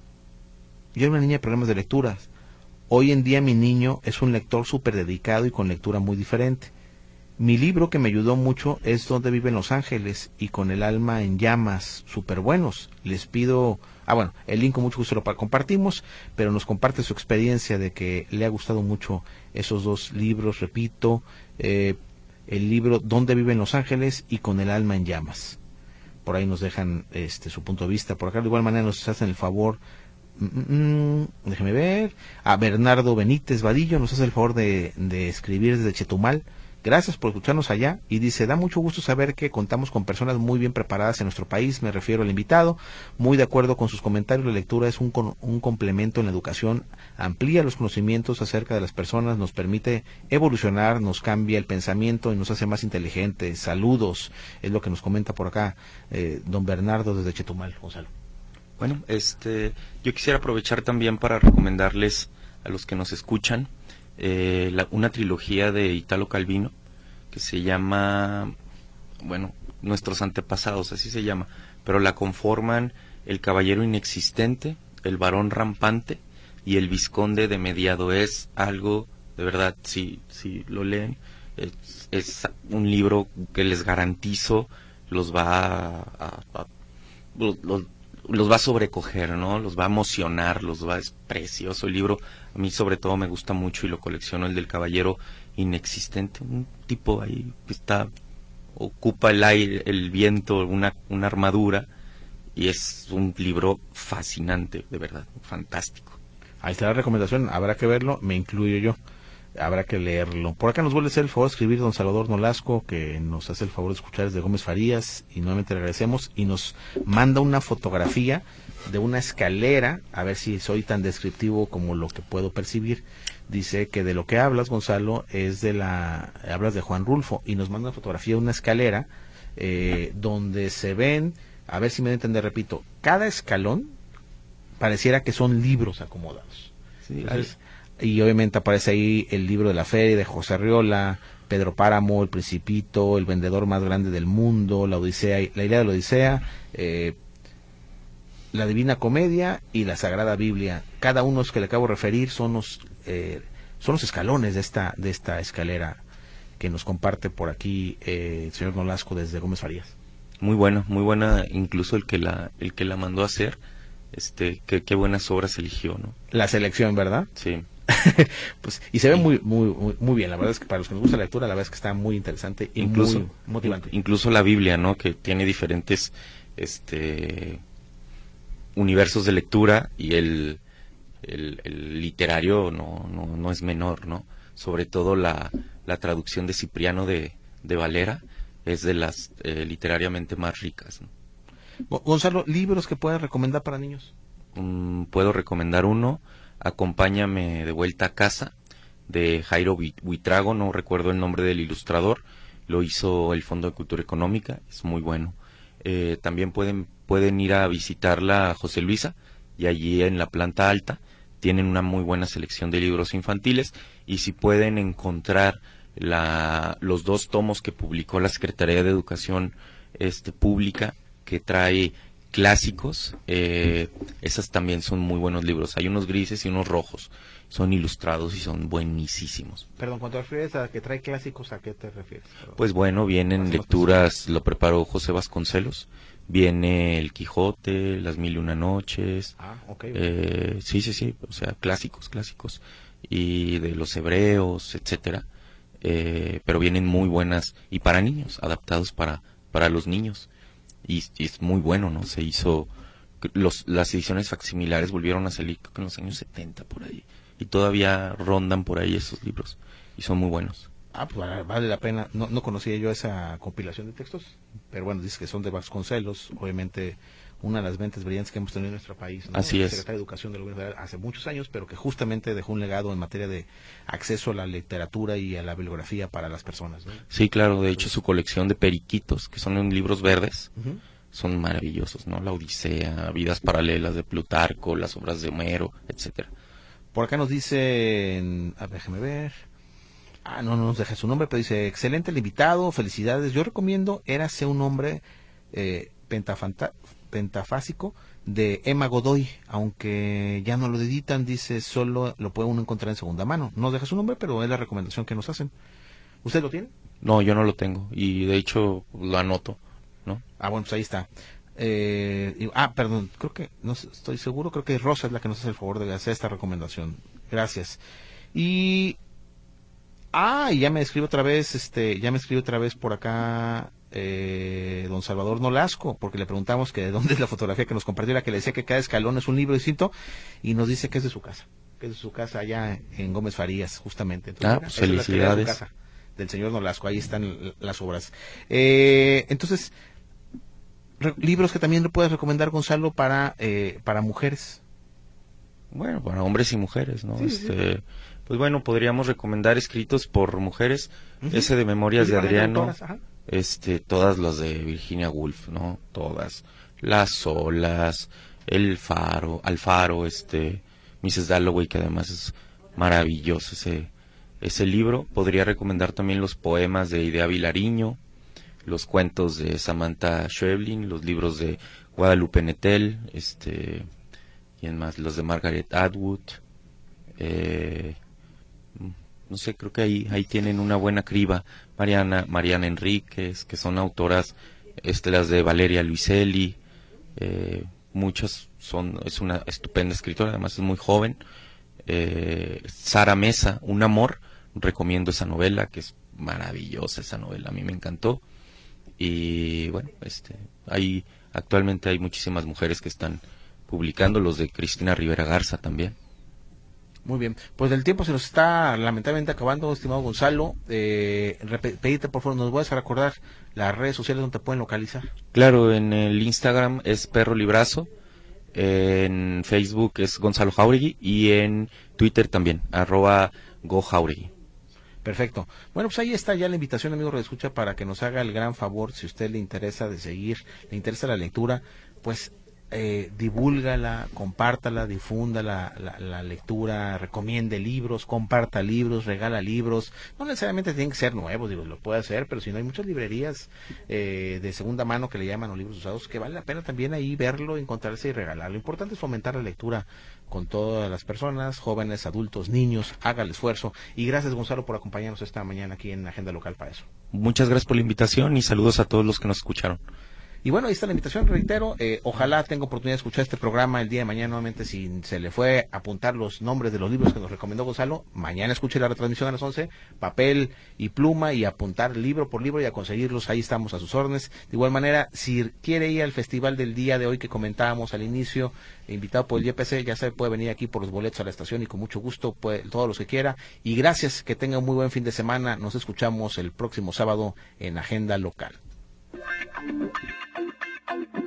yo era una niña de problemas de lecturas. Hoy en día mi niño es un lector súper dedicado y con lectura muy diferente. Mi libro que me ayudó mucho es Dónde viven los ángeles y Con el alma en llamas, súper buenos. Les pido, ah bueno, el link con mucho gusto lo compartimos, pero nos comparte su experiencia de que le ha gustado mucho esos dos libros, repito, eh, el libro Dónde viven los ángeles y Con el alma en llamas. Por ahí nos dejan este su punto de vista. Por acá de igual manera nos hacen el favor, mm, mm, déjeme ver, a Bernardo Benítez Vadillo nos hace el favor de, de escribir desde Chetumal. Gracias por escucharnos allá, y dice, da mucho gusto saber que contamos con personas muy bien preparadas en nuestro país, me refiero al invitado, muy de acuerdo con sus comentarios, la lectura es un, un complemento en la educación, amplía los conocimientos acerca de las personas, nos permite evolucionar, nos cambia el pensamiento y nos hace más inteligentes. Saludos, es lo que nos comenta por acá eh, don Bernardo desde Chetumal. Gonzalo. Bueno, este, yo quisiera aprovechar también para recomendarles a los que nos escuchan Eh, la, una trilogía de Italo Calvino que se llama, bueno, Nuestros antepasados, así se llama, pero la conforman El caballero inexistente, El varón rampante y El vizconde de mediado. Es algo, de verdad, si, si lo leen, es, es un libro que les garantizo los va a, a, a los, los, los va a sobrecoger, ¿no? Los va a emocionar, los va, es precioso el libro. A mí sobre todo me gusta mucho y lo colecciono, el del caballero inexistente, un tipo ahí que está, ocupa el aire, el viento, una, una armadura, y es un libro fascinante, de verdad, fantástico. Ahí está la recomendación, habrá que verlo, me incluyo yo, habrá que leerlo. Por acá nos vuelve a hacer el favor de escribir don Salvador Nolasco, que nos hace el favor de escuchar desde Gómez Farías, y nuevamente le agradecemos, y nos manda una fotografía de una escalera, a ver si soy tan descriptivo como lo que puedo percibir. Dice que de lo que hablas, Gonzalo, es de la, hablas de Juan Rulfo, y nos manda una fotografía de una escalera, eh, donde se ven, a ver si me entienden, repito, cada escalón pareciera que son libros acomodados. Sí, entonces, y obviamente aparece ahí el libro de la feria de José Arriola, Pedro Páramo, El Principito, El vendedor más grande del mundo, La Odisea, la Ilíada de la Odisea, eh, la Divina Comedia y la Sagrada Biblia. Cada uno que le acabo de referir son los eh, son los escalones de esta de esta escalera que nos comparte por aquí eh, el señor Nolasco desde Gómez Farías. Muy buena, muy buena, incluso el que la el que la mandó a hacer, este, qué qué buenas obras eligió, ¿no? La selección, ¿verdad? Sí. Pues y se ve muy muy muy muy bien, la verdad es que para los que nos gusta la lectura, la verdad es que está muy interesante y incluso, muy motivante. Incluso la Biblia, ¿no? Que tiene diferentes este universos de lectura y el el, el literario no, no no es menor, ¿no? Sobre todo la la traducción de Cipriano de de Valera es de las eh, literariamente más ricas, ¿no? Gonzalo, libros que puedas recomendar para niños. Um, puedo recomendar uno, Acompáñame de vuelta a casa, de Jairo Buitrago, no recuerdo el nombre del ilustrador, lo hizo el Fondo de Cultura Económica, es muy bueno. Eh, también pueden pueden ir a visitarla a José Luisa, y allí en la planta alta tienen una muy buena selección de libros infantiles, y si pueden encontrar la los dos tomos que publicó la Secretaría de Educación este Pública, que trae clásicos, eh, esas también son muy buenos libros. Hay unos grises y unos rojos, son ilustrados y son buenísimos. Perdón, cuando te refieres a que trae clásicos, ¿a qué te refieres? Perdón. Pues bueno, vienen lecturas, lo preparó José Vasconcelos, viene El Quijote, Las Mil y Una Noches, ah, okay. eh, sí, sí, sí, o sea, clásicos, clásicos, y de los hebreos, etcétera, eh, pero vienen muy buenas, y para niños, adaptados para, para los niños. Y, y es muy bueno, ¿no? Se hizo, los, las ediciones facsimilares volvieron a salir creo que en los años setenta por ahí, y todavía rondan por ahí esos libros, y son muy buenos. Ah, pues vale, vale la pena, no, no conocía yo esa compilación de textos, pero bueno, dice que son de Vasconcelos, obviamente una de las mentes brillantes que hemos tenido en nuestro país, ¿no? Así el es. secretario de Educación del Gobierno Federal hace muchos años, pero que justamente dejó un legado en materia de acceso a la literatura y a la bibliografía para las personas, ¿no? Sí, claro, de hecho su colección de periquitos, que son en libros verdes, Uh-huh. son maravillosos, ¿no? La Odisea, Vidas Paralelas de Plutarco, las obras de Homero, etcétera. Por acá nos dice, a ver, déjeme ver, ah, no, no nos deja su nombre, pero dice, excelente el invitado, felicidades, yo recomiendo Érase un hombre eh, pentafanta pentafásico de Emma Godoy, aunque ya no lo editan, dice, solo lo puede uno encontrar en segunda mano. No deja su nombre, pero es la recomendación que nos hacen. ¿Usted lo tiene? No, yo no lo tengo, y de hecho lo anoto, ¿no? Ah, bueno, pues ahí está. Eh, y, ah, perdón, creo que, no estoy seguro, creo que Rosa es la que nos hace el favor de hacer esta recomendación. Gracias. Y, ah, y ya me escribe otra vez, este, ya me escribe otra vez por acá, Eh, don Salvador Nolasco, porque le preguntamos que de dónde es la fotografía que nos compartió, la que le decía que cada escalón es un libro distinto, y nos dice que es de su casa, que es de su casa allá en Gómez Farías, justamente. Entonces, ah, mira, pues esa es la que era felicidades. su casa, del señor Nolasco, ahí están las obras. Eh, entonces, re- libros que también le puedes recomendar, Gonzalo, para eh, para mujeres. Bueno, para hombres y mujeres, ¿no? Sí, este, sí. Pues bueno, podríamos recomendar escritos por mujeres, Uh-huh. ese de Memorias de Principalmente Adriano, autoras, ajá. este, todas las de Virginia Woolf, ¿no? Todas, Las Olas, El Faro, Alfaro, este, missus Dalloway, que además es maravilloso ese, ese libro. Podría recomendar también los poemas de Idea Vilariño, los cuentos de Samantha Schweblin, los libros de Guadalupe Nettel, este, ¿quién más? Los de Margaret Atwood, eh, no sé, creo que ahí ahí tienen una buena criba. Mariana Mariana Enríquez, que son autoras, este, las de Valeria Luiselli, eh, muchas son, es una estupenda escritora, además es muy joven. eh, Sara Mesa, Un amor, recomiendo esa novela, que es maravillosa esa novela, a mí me encantó. Y bueno, este, hay actualmente hay muchísimas mujeres que están publicando, los de Cristina Rivera Garza también. Muy bien, pues el tiempo se nos está lamentablemente acabando, estimado Gonzalo. Eh, rep- pedirte por favor, nos vuelves a recordar las redes sociales donde te pueden localizar. Claro, en el Instagram es Perro Librazo, en Facebook es Gonzalo Jauregui, y en Twitter también, arroba Go Jauregui. Perfecto. Bueno, pues ahí está ya la invitación, amigo Redescucha, para que nos haga el gran favor, si a usted le interesa de seguir, le interesa la lectura, pues eh, divúlgala, compártala, difunda la, la, la lectura, recomiende libros, comparta libros, regala libros. No necesariamente tienen que ser nuevos, digo, lo puede hacer, pero si no, hay muchas librerías eh, de segunda mano que le llaman, o libros usados, que vale la pena también ahí verlo, encontrarse y regalar. Lo importante es fomentar la lectura con todas las personas, jóvenes, adultos, niños. Haga el esfuerzo. Y gracias, Gonzalo, por acompañarnos esta mañana aquí en Agenda Local para eso. Muchas gracias por la invitación y saludos a todos los que nos escucharon. Y bueno, ahí está la invitación, reitero, eh, ojalá tenga oportunidad de escuchar este programa el día de mañana nuevamente. Si se le fue a apuntar los nombres de los libros que nos recomendó Gonzalo, mañana escuche la retransmisión a las once, papel y pluma y apuntar libro por libro y a conseguirlos, ahí estamos a sus órdenes. De igual manera, si quiere ir al festival del día de hoy que comentábamos al inicio, invitado por el Y P C, ya sabe, puede venir aquí por los boletos a la estación y con mucho gusto, puede, todos los que quiera. Y gracias, que tenga un muy buen fin de semana. Nos escuchamos el próximo sábado en Agenda Local. Thank you.